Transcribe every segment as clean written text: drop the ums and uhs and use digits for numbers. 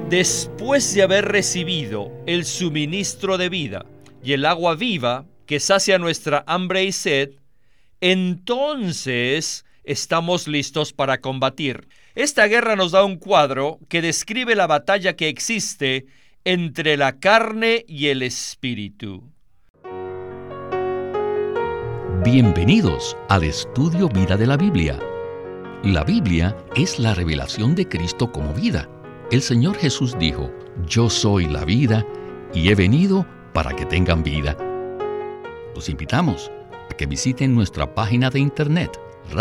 Después de haber recibido el suministro de vida y el agua viva que sacia nuestra hambre y sed, entonces estamos listos para combatir. Esta guerra nos da un cuadro que describe la batalla que existe entre la carne y el espíritu. Bienvenidos al Estudio Vida de la Biblia. La Biblia es la revelación de Cristo como vida. El Señor Jesús dijo: "Yo soy la vida y he venido para que tengan vida". Los invitamos a que visiten nuestra página de internet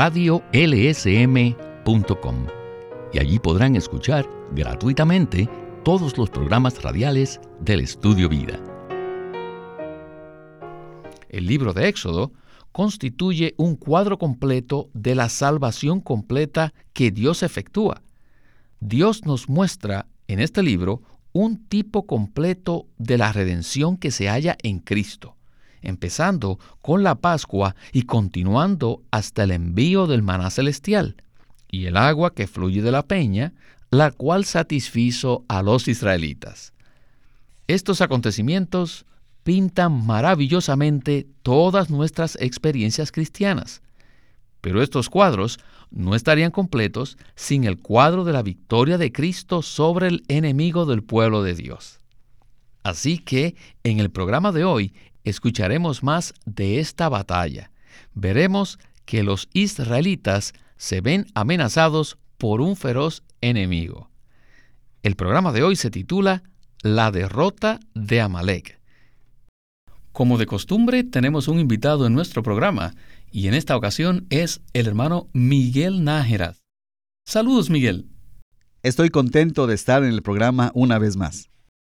radiolsm.com y allí podrán escuchar gratuitamente todos los programas radiales del Estudio Vida. El libro de Éxodo constituye un cuadro completo de la salvación completa que Dios efectúa. Dios nos muestra en este libro un tipo completo de la redención que se halla en Cristo, empezando con la Pascua y continuando hasta el envío del maná celestial y el agua que fluye de la peña, la cual satisfizo a los israelitas. Estos acontecimientos pintan maravillosamente todas nuestras experiencias cristianas, pero estos cuadros no estarían completos sin el cuadro de la victoria de Cristo sobre el enemigo del pueblo de Dios. Así que en el programa de hoy escucharemos más de esta batalla. Veremos que los israelitas se ven amenazados por un feroz enemigo. El programa de hoy se titula La derrota de Amalek. Como de costumbre, tenemos un invitado en nuestro programa, y en esta ocasión es el hermano Miguel Nájera. Saludos, Miguel. Estoy contento de estar en el programa una vez más.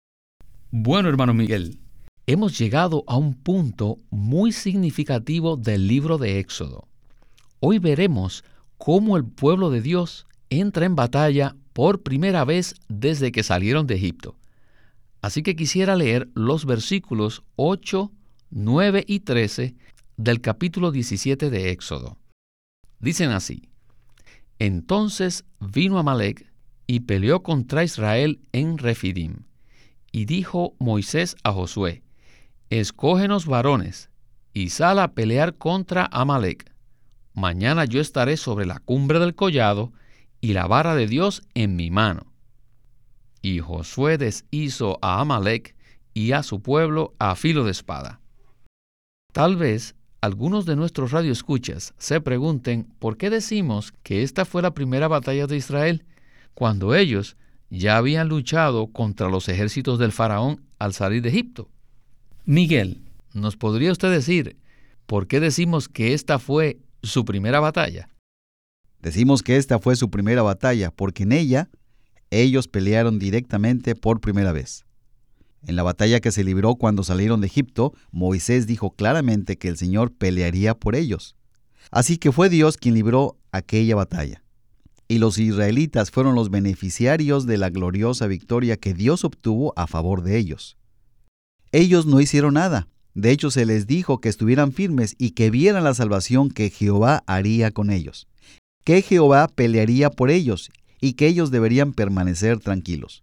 Bueno, hermano Miguel, hemos llegado a un punto muy significativo del libro de Éxodo. Hoy veremos cómo el pueblo de Dios entra en batalla por primera vez desde que salieron de Egipto. Así que quisiera leer los versículos 8, 9 y 13 del capítulo 17 de Éxodo. Dicen así: Entonces vino Amalek y peleó contra Israel en Refidim. Y dijo Moisés a Josué: Escógenos varones y sal a pelear contra Amalek. Mañana yo estaré sobre la cumbre del collado y la vara de Dios en mi mano. Y Josué deshizo a Amalek y a su pueblo a filo de espada. Tal vez algunos de nuestros radioescuchas se pregunten por qué decimos que esta fue la primera batalla de Israel, cuando ellos ya habían luchado contra los ejércitos del faraón al salir de Egipto. Miguel, ¿nos podría usted decir por qué decimos que esta fue su primera batalla? Decimos que esta fue su primera batalla porque en ella ellos pelearon directamente por primera vez. En la batalla que se libró cuando salieron de Egipto, Moisés dijo claramente que el Señor pelearía por ellos. Así que fue Dios quien libró aquella batalla. Y los israelitas fueron los beneficiarios de la gloriosa victoria que Dios obtuvo a favor de ellos. Ellos no hicieron nada. De hecho, se les dijo que estuvieran firmes y que vieran la salvación que Jehová haría con ellos, que Jehová pelearía por ellos y que ellos deberían permanecer tranquilos.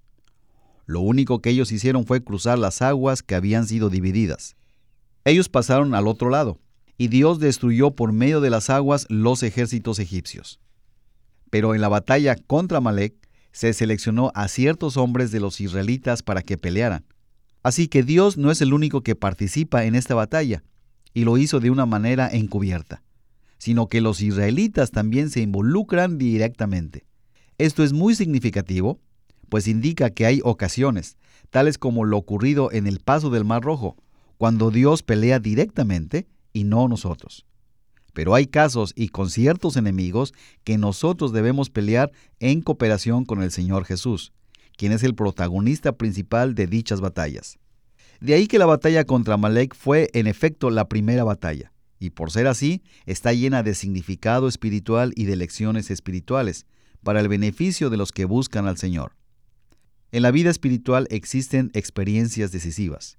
Lo único que ellos hicieron fue cruzar las aguas que habían sido divididas. Ellos pasaron al otro lado, y Dios destruyó por medio de las aguas los ejércitos egipcios. Pero en la batalla contra Amalek se seleccionó a ciertos hombres de los israelitas para que pelearan. Así que Dios no es el único que participa en esta batalla, y lo hizo de una manera encubierta, sino que los israelitas también se involucran directamente. Esto es muy significativo, pues indica que hay ocasiones, tales como lo ocurrido en el paso del Mar Rojo, cuando Dios pelea directamente y no nosotros. Pero hay casos y con ciertos enemigos que nosotros debemos pelear en cooperación con el Señor Jesús, quien es el protagonista principal de dichas batallas. De ahí que la batalla contra Amalek fue en efecto la primera batalla, y por ser así, está llena de significado espiritual y de lecciones espirituales, para el beneficio de los que buscan al Señor. En la vida espiritual existen experiencias decisivas,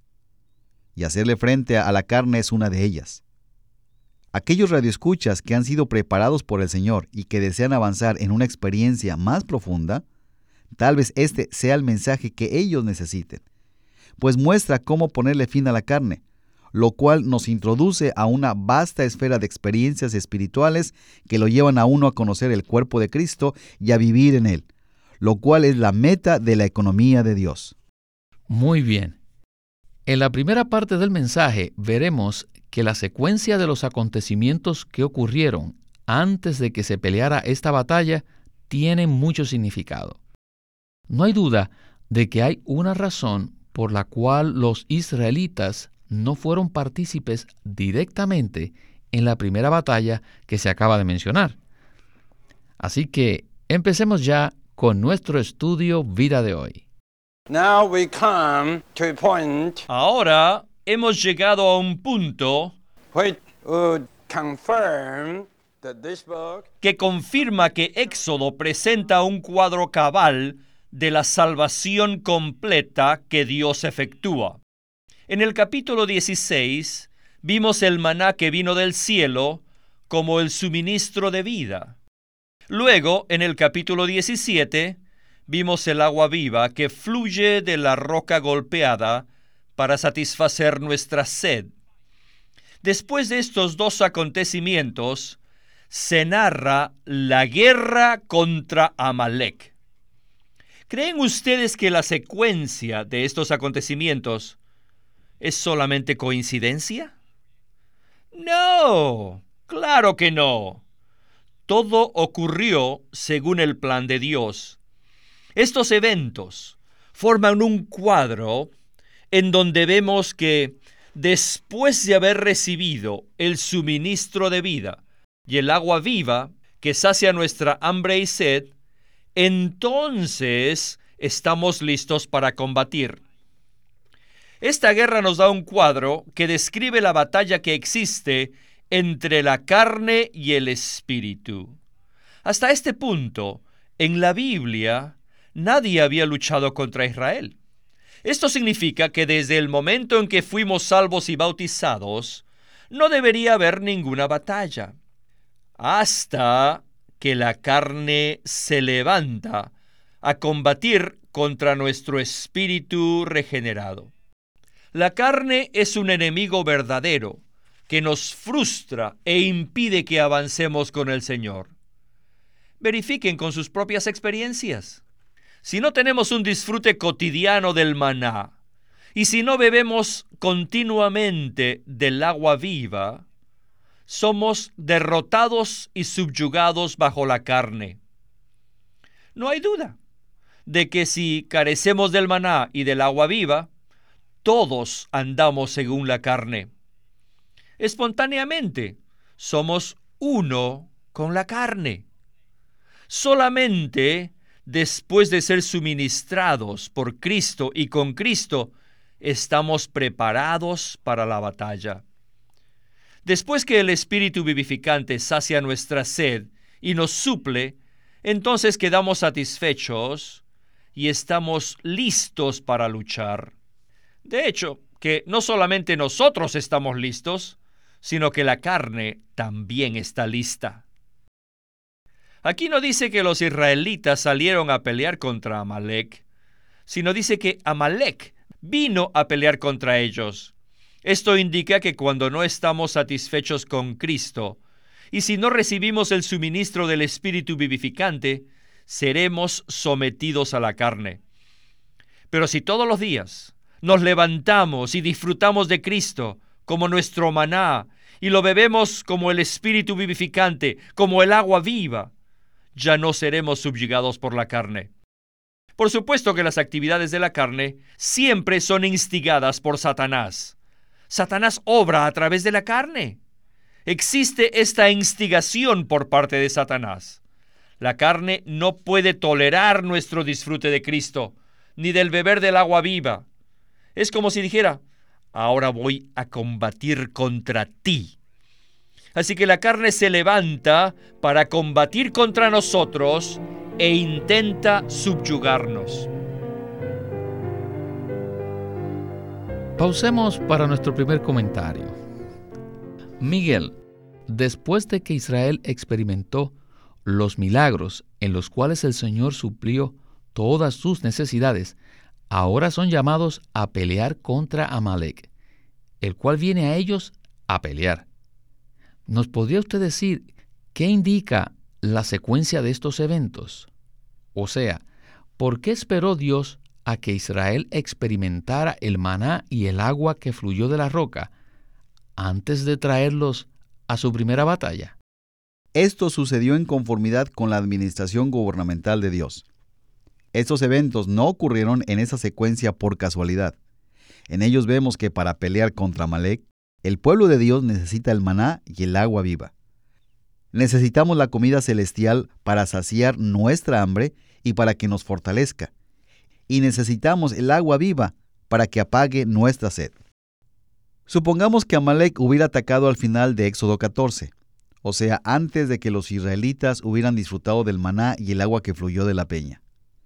y hacerle frente a la carne es una de ellas. Aquellos radioescuchas que han sido preparados por el Señor y que desean avanzar en una experiencia más profunda, Tal vez este sea el mensaje que ellos necesiten, pues muestra cómo ponerle fin a la carne, lo cual nos introduce a una vasta esfera de experiencias espirituales que lo llevan a uno a conocer el cuerpo de Cristo y a vivir en él, lo cual es la meta de la economía de Dios. Muy bien. En la primera parte del mensaje veremos que la secuencia de los acontecimientos que ocurrieron antes de que se peleara esta batalla tiene mucho significado. No hay duda de que hay una razón por la cual los israelitas no fueron partícipes directamente en la primera batalla que se acaba de mencionar. Así que empecemos ya con nuestro estudio vida de hoy. Now we come to a point Ahora hemos llegado a un punto which would confirm that this book que confirma que Éxodo presenta un cuadro cabal de la salvación completa que Dios efectúa. En el capítulo 16 vimos el maná que vino del cielo como el suministro de vida. Luego, en el capítulo 17, vimos el agua viva que fluye de la roca golpeada para satisfacer nuestra sed. Después de estos dos acontecimientos, se narra la guerra contra Amalek. ¿Creen ustedes que la secuencia de estos acontecimientos es solamente coincidencia? No, claro que no. Todo ocurrió según el plan de Dios. Estos eventos forman un cuadro en donde vemos que después de haber recibido el suministro de vida y el agua viva que sacia nuestra hambre y sed, entonces estamos listos para combatir. Esta guerra nos da un cuadro que describe la batalla que existe entre la carne y el espíritu. Hasta este punto, en la Biblia, nadie había luchado contra Israel. Esto significa que desde el momento en que fuimos salvos y bautizados, no debería haber ninguna batalla, hasta que la carne se levanta a combatir contra nuestro espíritu regenerado. La carne es un enemigo verdadero que nos frustra e impide que avancemos con el Señor. Verifiquen con sus propias experiencias. Si no tenemos un disfrute cotidiano del maná, y si no bebemos continuamente del agua viva, somos derrotados y subyugados bajo la carne. No hay duda de que si carecemos del maná y del agua viva, todos andamos según la carne. Espontáneamente, somos uno con la carne. Solamente después de ser suministrados por Cristo y con Cristo, estamos preparados para la batalla. Después que el Espíritu vivificante sacia nuestra sed y nos suple, entonces quedamos satisfechos y estamos listos para luchar. De hecho, que no solamente nosotros estamos listos, sino que la carne también está lista. Aquí no dice que los israelitas salieron a pelear contra Amalek, sino dice que Amalek vino a pelear contra ellos. Esto indica que cuando no estamos satisfechos con Cristo, y si no recibimos el suministro del Espíritu vivificante, seremos sometidos a la carne. Pero si todos los días nos levantamos y disfrutamos de Cristo como nuestro maná, y lo bebemos como el Espíritu vivificante, como el agua viva, ya no seremos subyugados por la carne. Por supuesto que las actividades de la carne siempre son instigadas por Satanás. Satanás obra a través de la carne. Existe esta instigación por parte de Satanás. La carne no puede tolerar nuestro disfrute de Cristo, ni del beber del agua viva. Es como si dijera, ahora voy a combatir contra ti. Así que la carne se levanta para combatir contra nosotros e intenta subyugarnos. Pausemos para nuestro primer comentario. Miguel, después de que Israel experimentó los milagros en los cuales el Señor suplió todas sus necesidades, ahora son llamados a pelear contra Amalek, el cual viene a ellos a pelear. ¿Nos podría usted decir qué indica la secuencia de estos eventos? O sea, ¿por qué esperó Dios a que Israel experimentara el maná y el agua que fluyó de la roca antes de traerlos a su primera batalla? Esto sucedió en conformidad con la administración gubernamental de Dios. Estos eventos no ocurrieron en esa secuencia por casualidad. En ellos vemos que para pelear contra Amalek, el pueblo de Dios necesita el maná y el agua viva. Necesitamos la comida celestial para saciar nuestra hambre y para que nos fortalezca. Y necesitamos el agua viva para que apague nuestra sed. Supongamos que Amalek hubiera atacado al final de Éxodo 14, o sea, antes de que los israelitas hubieran disfrutado del maná y el agua que fluyó de la peña.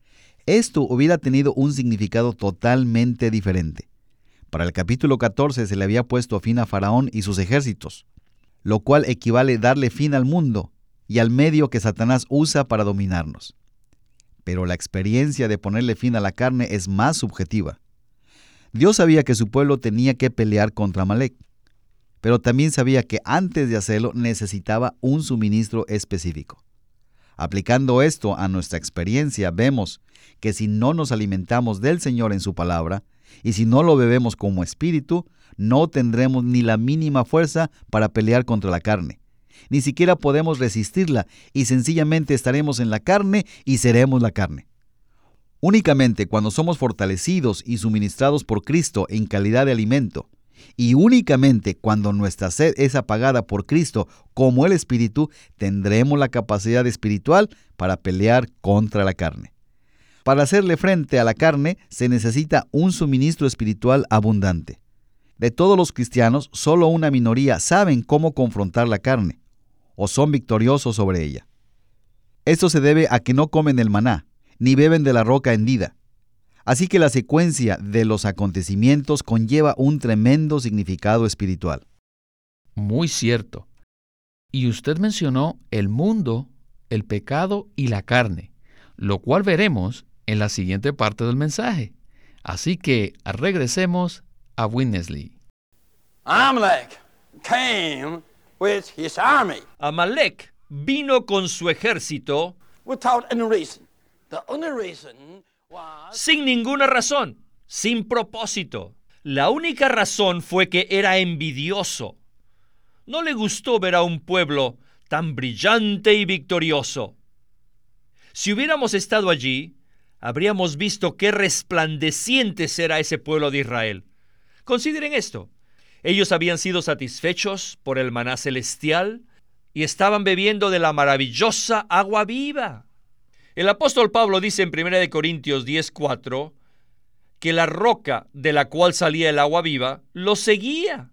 Esto hubiera tenido un significado totalmente diferente. Para el capítulo 14 se le había puesto fin a Faraón y sus ejércitos, lo cual equivale a darle fin al mundo y al medio que Satanás usa para dominarnos. Pero la experiencia de ponerle fin a la carne es más subjetiva. Dios sabía que su pueblo tenía que pelear contra Amalek, pero también sabía que antes de hacerlo necesitaba un suministro específico. Aplicando esto a nuestra experiencia, vemos que si no nos alimentamos del Señor en su palabra, y si no lo bebemos como espíritu, no tendremos ni la mínima fuerza para pelear contra la carne. Ni siquiera podemos resistirla y sencillamente estaremos en la carne y seremos la carne. Únicamente cuando somos fortalecidos y suministrados por Cristo en calidad de alimento, y únicamente cuando nuestra sed es apagada por Cristo como el Espíritu, tendremos la capacidad espiritual para pelear contra la carne. Para hacerle frente a la carne se necesita un suministro espiritual abundante. De todos los cristianos, solo una minoría saben cómo confrontar la carne, o son victoriosos sobre ella. Esto se debe a que no comen el maná, ni beben de la roca hendida. Así que la secuencia de los acontecimientos conlleva un tremendo significado espiritual. Muy cierto. Y usted mencionó el mundo, el pecado y la carne, lo cual veremos en la siguiente parte del mensaje. Así que regresemos a Witness Lee. Amalek came with his army Amalek vino con su ejército without any reason. The only reason was sin ninguna razón, sin propósito. La única razón fue que era envidioso. No le gustó ver a un pueblo tan brillante y victorioso. Si hubiéramos estado allí, habríamos visto qué resplandeciente era ese pueblo de Israel. Consideren esto. Ellos habían sido satisfechos por el maná celestial y estaban bebiendo de la maravillosa agua viva. El apóstol Pablo dice en 1 Corintios 10:4 que la roca de la cual salía el agua viva los seguía.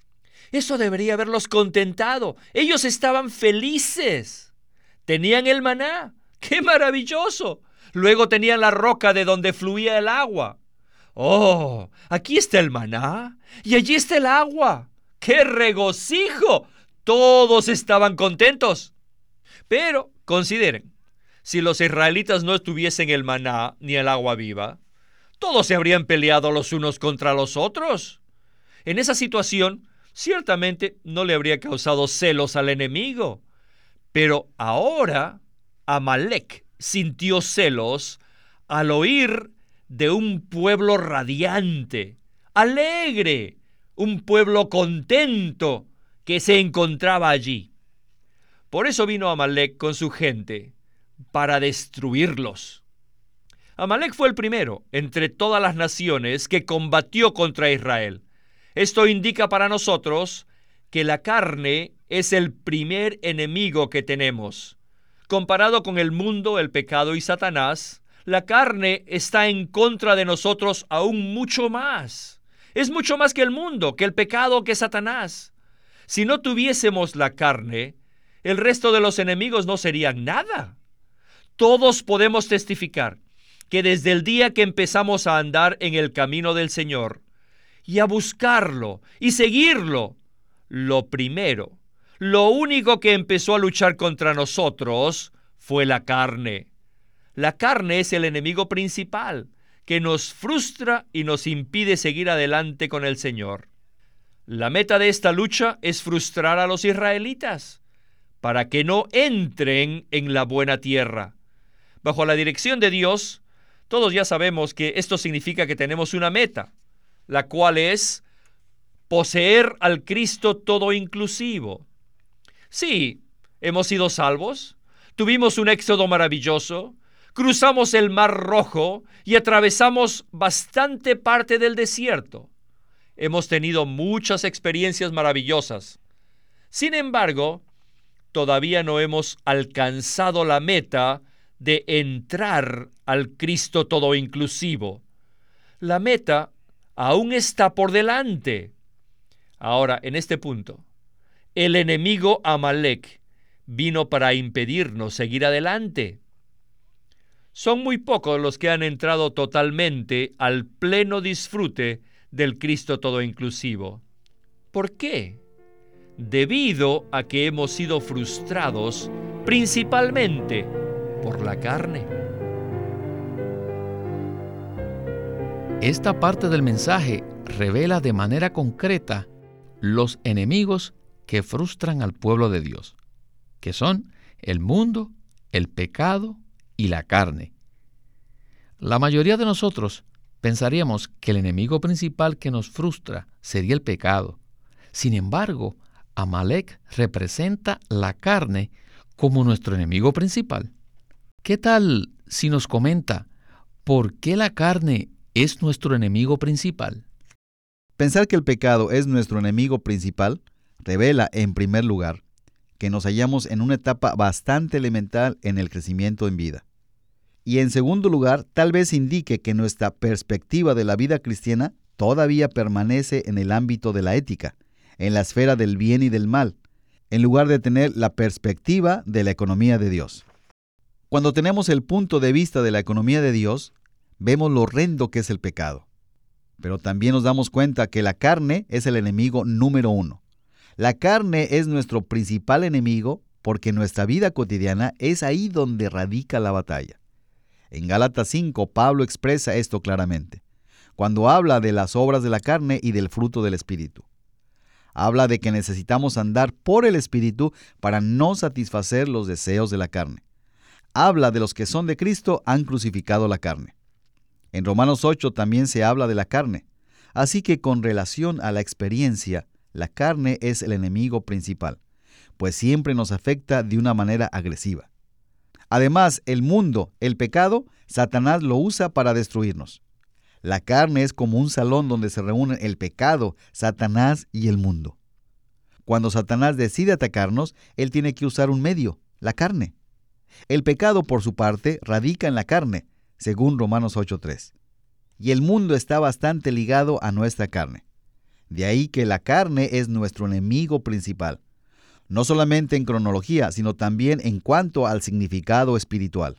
Eso debería haberlos contentado. Ellos estaban felices. Tenían el maná. ¡Qué maravilloso! Luego tenían la roca de donde fluía el agua. ¡Oh! Aquí está el maná y allí está el agua. ¡Qué regocijo! Todos estaban contentos. Pero, consideren, si los israelitas no tuviesen el maná ni el agua viva, todos se habrían peleado los unos contra los otros. En esa situación, ciertamente no le habría causado celos al enemigo. Pero ahora, Amalek sintió celos al oír de un pueblo radiante, alegre, un pueblo contento que se encontraba allí. Por eso vino Amalek con su gente para destruirlos. Amalek fue el primero entre todas las naciones que combatió contra Israel. Esto indica para nosotros que la carne es el primer enemigo que tenemos. Comparado con el mundo, el pecado y Satanás, la carne está en contra de nosotros aún mucho más. Es mucho más que el mundo, que el pecado, que Satanás. Si no tuviésemos la carne, el resto de los enemigos no serían nada. Todos podemos testificar que desde el día que empezamos a andar en el camino del Señor y a buscarlo y seguirlo, lo primero, lo único que empezó a luchar contra nosotros fue la carne. La carne es el enemigo principal que nos frustra y nos impide seguir adelante con el Señor. La meta de esta lucha es frustrar a los israelitas para que no entren en la buena tierra. Bajo la dirección de Dios, todos ya sabemos que esto significa que tenemos una meta, la cual es poseer al Cristo todo inclusivo. Sí, hemos sido salvos, tuvimos un éxodo maravilloso, cruzamos el Mar Rojo y atravesamos bastante parte del desierto. Hemos tenido muchas experiencias maravillosas. Sin embargo, todavía no hemos alcanzado la meta de entrar al Cristo todo inclusivo. La meta aún está por delante. Ahora, en este punto, el enemigo Amalek vino para impedirnos seguir adelante. Son muy pocos los que han entrado totalmente al pleno disfrute del Cristo todo inclusivo. ¿Por qué? Debido a que hemos sido frustrados principalmente por la carne. Esta parte del mensaje revela de manera concreta los enemigos que frustran al pueblo de Dios, que son el mundo, el pecado y la carne. La mayoría de nosotros pensaríamos que el enemigo principal que nos frustra sería el pecado. Sin embargo, Amalek representa la carne como nuestro enemigo principal. ¿Qué tal si nos comenta por qué la carne es nuestro enemigo principal? Pensar que el pecado es nuestro enemigo principal revela, en primer lugar, que nos hallamos en una etapa bastante elemental en el crecimiento en vida. Y en segundo lugar, tal vez indique que nuestra perspectiva de la vida cristiana todavía permanece en el ámbito de la ética, en la esfera del bien y del mal, en lugar de tener la perspectiva de la economía de Dios. Cuando tenemos el punto de vista de la economía de Dios, vemos lo horrendo que es el pecado. Pero también nos damos cuenta que la carne es el enemigo número uno. La carne es nuestro principal enemigo porque en nuestra vida cotidiana es ahí donde radica la batalla. En Gálatas 5, Pablo expresa esto claramente, cuando habla de las obras de la carne y del fruto del Espíritu. Habla de que necesitamos andar por el Espíritu para no satisfacer los deseos de la carne. Habla de los que son de Cristo han crucificado la carne. En Romanos 8 también se habla de la carne. Así que con relación a la experiencia, la carne es el enemigo principal, pues siempre nos afecta de una manera agresiva. Además, el mundo, el pecado, Satanás lo usa para destruirnos. La carne es como un salón donde se reúnen el pecado, Satanás y el mundo. Cuando Satanás decide atacarnos, él tiene que usar un medio, la carne. El pecado, por su parte, radica en la carne, según Romanos 8:3. Y el mundo está bastante ligado a nuestra carne. De ahí que la carne es nuestro enemigo principal, no solamente en cronología, sino también en cuanto al significado espiritual.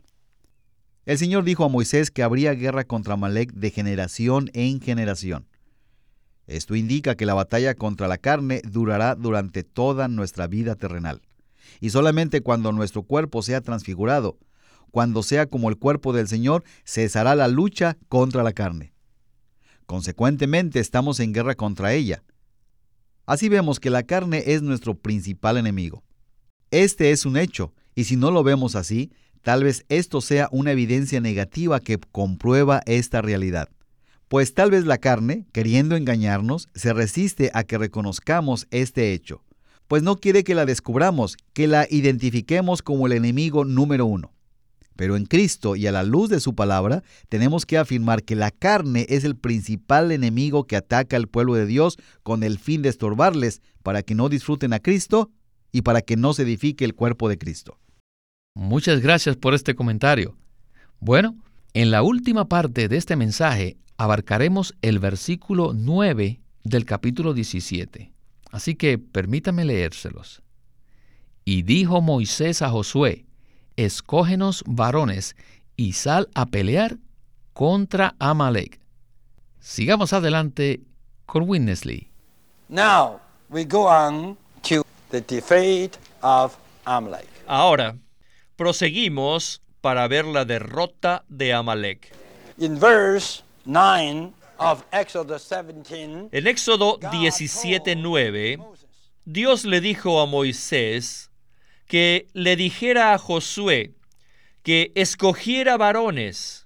El Señor dijo a Moisés que habría guerra contra Amalek de generación en generación. Esto indica que la batalla contra la carne durará durante toda nuestra vida terrenal. Y solamente cuando nuestro cuerpo sea transfigurado, cuando sea como el cuerpo del Señor, cesará la lucha contra la carne. Consecuentemente, estamos en guerra contra ella. Así vemos que la carne es nuestro principal enemigo. Este es un hecho, y si no lo vemos así, tal vez esto sea una evidencia negativa que comprueba esta realidad. Pues tal vez la carne, queriendo engañarnos, se resiste a que reconozcamos este hecho, pues no quiere que la descubramos, que la identifiquemos como el enemigo número uno. Pero en Cristo y a la luz de su palabra, tenemos que afirmar que la carne es el principal enemigo que ataca al pueblo de Dios con el fin de estorbarles para que no disfruten a Cristo y para que no se edifique el cuerpo de Cristo. Muchas gracias por este comentario. Bueno, en la última parte de este mensaje abarcaremos el versículo 9 del capítulo 17. Así que permítame leérselos. Y dijo Moisés a Josué: escógenos varones y sal a pelear contra Amalek. Sigamos adelante con Witness Lee. Now we go on to the defeat of Amalek. Ahora, proseguimos para ver la derrota de Amalek. In verse 9 of Exodus 17, En Éxodo God 17:9, told Moses, Dios le dijo a Moisés que le dijera a Josué que escogiera varones.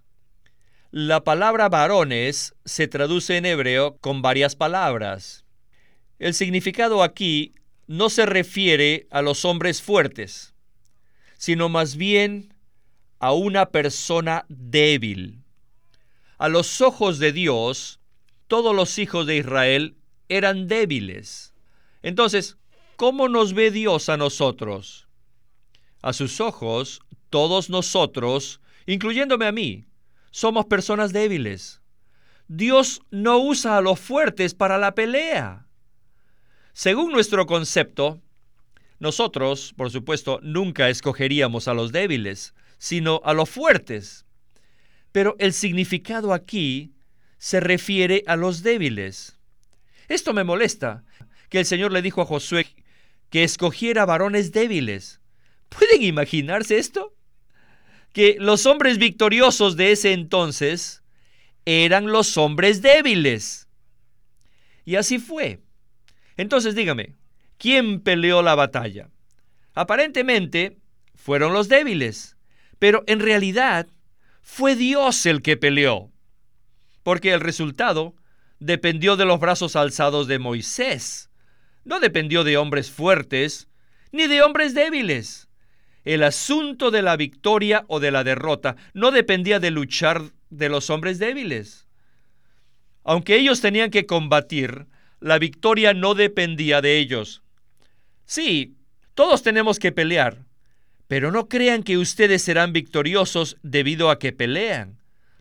La palabra varones se traduce en hebreo con varias palabras. El significado aquí no se refiere a los hombres fuertes, sino más bien a una persona débil. A los ojos de Dios, todos los hijos de Israel eran débiles. Entonces, ¿cómo nos ve Dios a nosotros? A sus ojos, todos nosotros, incluyéndome a mí, somos personas débiles. Dios no usa a los fuertes para la pelea. Según nuestro concepto, nosotros, por supuesto, nunca escogeríamos a los débiles, sino a los fuertes. Pero el significado aquí se refiere a los débiles. Esto me molesta, que el Señor le dijo a Josué que escogiera varones débiles. ¿Pueden imaginarse esto? Que los hombres victoriosos de ese entonces eran los hombres débiles. Y así fue. Entonces dígame, ¿quién peleó la batalla? Aparentemente fueron los débiles, pero en realidad fue Dios el que peleó, porque el resultado dependió de los brazos alzados de Moisés. No dependió de hombres fuertes ni de hombres débiles. El asunto de la victoria o de la derrota no dependía de luchar de los hombres débiles. Aunque ellos tenían que combatir, la victoria no dependía de ellos. Sí, todos tenemos que pelear, pero no crean que ustedes serán victoriosos debido a que pelean.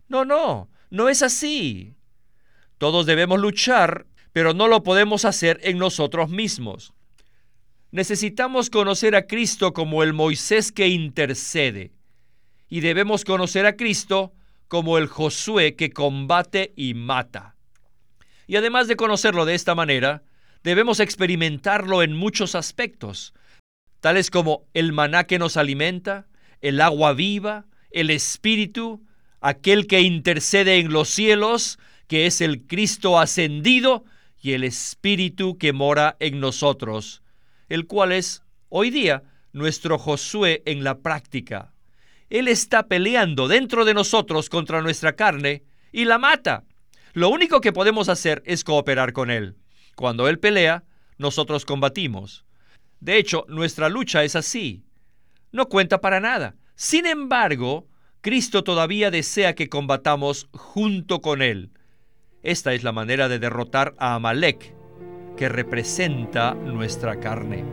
No es así. Todos debemos luchar, pero no lo podemos hacer en nosotros mismos. Necesitamos conocer a Cristo como el Moisés que intercede, y debemos conocer a Cristo como el Josué que combate y mata. Y además de conocerlo de esta manera, debemos experimentarlo en muchos aspectos, tales como el maná que nos alimenta, el agua viva, el Espíritu, aquel que intercede en los cielos, que es el Cristo ascendido, y el Espíritu que mora en nosotros, el cual es, hoy día, nuestro Josué en la práctica. Él está peleando dentro de nosotros contra nuestra carne y la mata. Lo único que podemos hacer es cooperar con Él. Cuando Él pelea, nosotros combatimos. De hecho, nuestra lucha es así. No cuenta para nada. Sin embargo, Cristo todavía desea que combatamos junto con Él. Esta es la manera de derrotar a Amalek, que representa nuestra carne.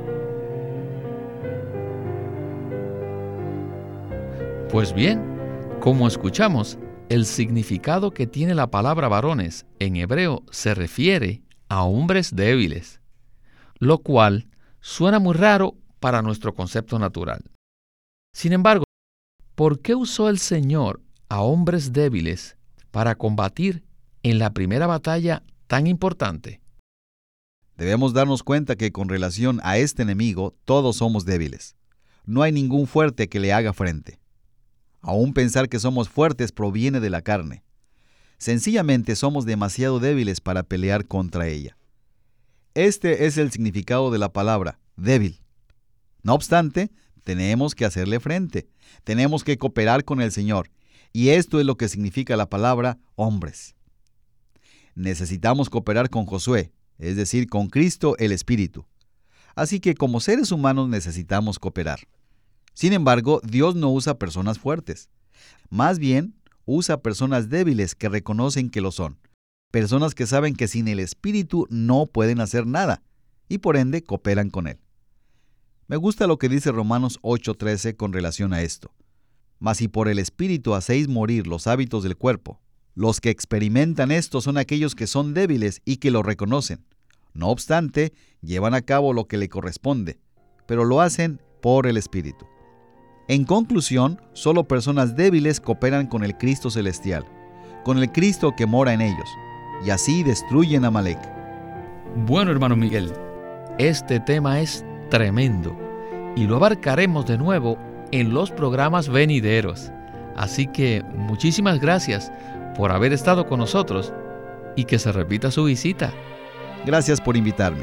Pues bien, como escuchamos, el significado que tiene la palabra varones en hebreo se refiere a hombres débiles, lo cual suena muy raro para nuestro concepto natural. Sin embargo, ¿por qué usó el Señor a hombres débiles para combatir en la primera batalla tan importante? Debemos darnos cuenta que con relación a este enemigo, todos somos débiles. No hay ningún fuerte que le haga frente. Aún pensar que somos fuertes proviene de la carne. Sencillamente somos demasiado débiles para pelear contra ella. Este es el significado de la palabra, débil. No obstante, tenemos que hacerle frente. Tenemos que cooperar con el Señor. Y esto es lo que significa la palabra hombres. Necesitamos cooperar con Josué, es decir, con Cristo el Espíritu. Así que como seres humanos necesitamos cooperar. Sin embargo, Dios no usa personas fuertes. Más bien, usa personas débiles que reconocen que lo son. Personas que saben que sin el Espíritu no pueden hacer nada, y por ende cooperan con Él. Me gusta lo que dice Romanos 8:13 con relación a esto. Mas si por el Espíritu hacéis morir los hábitos del cuerpo, los que experimentan esto son aquellos que son débiles y que lo reconocen. No obstante, llevan a cabo lo que le corresponde, pero lo hacen por el Espíritu. En conclusión, solo personas débiles cooperan con el Cristo celestial, con el Cristo que mora en ellos, y así destruyen a Amalek. Bueno, hermano Miguel, este tema es tremendo y lo abarcaremos de nuevo en los programas venideros. Así que muchísimas gracias por haber estado con nosotros y que se repita su visita. Gracias por invitarme.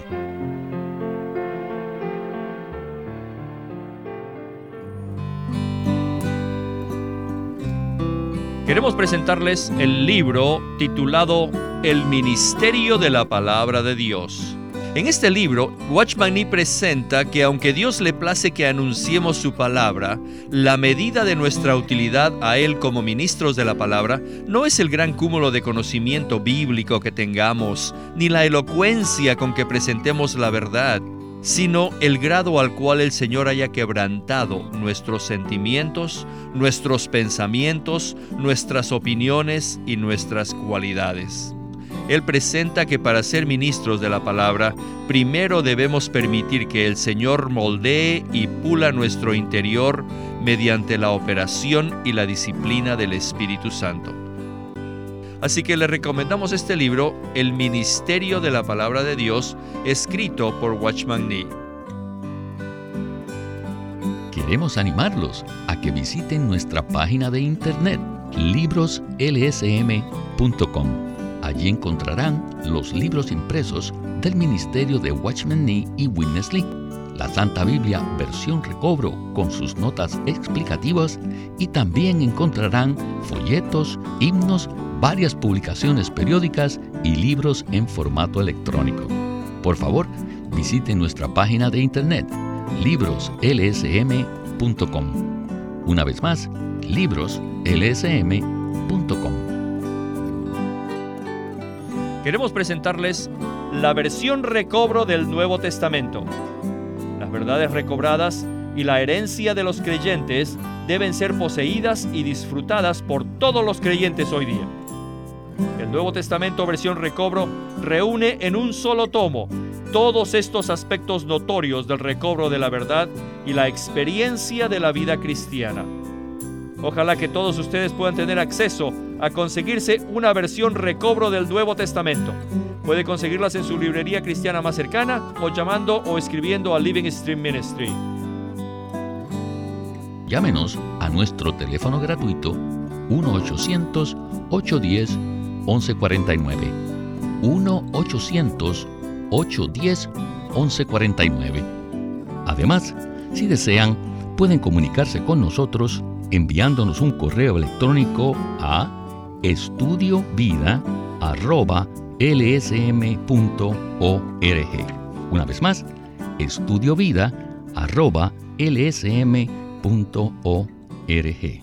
Queremos presentarles el libro titulado El Ministerio de la Palabra de Dios. En este libro, Watchman Nee presenta que aunque Dios le place que anunciemos su palabra, la medida de nuestra utilidad a Él como ministros de la palabra no es el gran cúmulo de conocimiento bíblico que tengamos, ni la elocuencia con que presentemos la verdad, sino el grado al cual el Señor haya quebrantado nuestros sentimientos, nuestros pensamientos, nuestras opiniones y nuestras cualidades. Él presenta que para ser ministros de la palabra, primero debemos permitir que el Señor moldee y pula nuestro interior mediante la operación y la disciplina del Espíritu Santo. Así que le recomendamos este libro, El Ministerio de la Palabra de Dios, escrito por Watchman Nee. Queremos animarlos a que visiten nuestra página de internet, libroslsm.com. Allí encontrarán los libros impresos del ministerio de Watchman Nee y Witness Lee, la Santa Biblia versión recobro con sus notas explicativas, y también encontrarán folletos, himnos, varias publicaciones periódicas y libros en formato electrónico. Por favor, visiten nuestra página de internet, libroslsm.com. Una vez más, libroslsm.com. Queremos presentarles la versión recobro del Nuevo Testamento. Las verdades recobradas y la herencia de los creyentes deben ser poseídas y disfrutadas por todos los creyentes hoy día. El Nuevo Testamento versión recobro reúne en un solo tomo todos estos aspectos notorios del recobro de la verdad y la experiencia de la vida cristiana. Ojalá que todos ustedes puedan tener acceso a conseguirse una versión recobro del Nuevo Testamento. Puede conseguirlas en su librería cristiana más cercana o llamando o escribiendo a Living Stream Ministry. Llámenos a nuestro teléfono gratuito 1-800-810-1149. 1-800-810-1149. Además, si desean, pueden comunicarse con nosotros enviándonos un correo electrónico a estudiovida@lsm.org. Una vez más, estudiovida@lsm.org.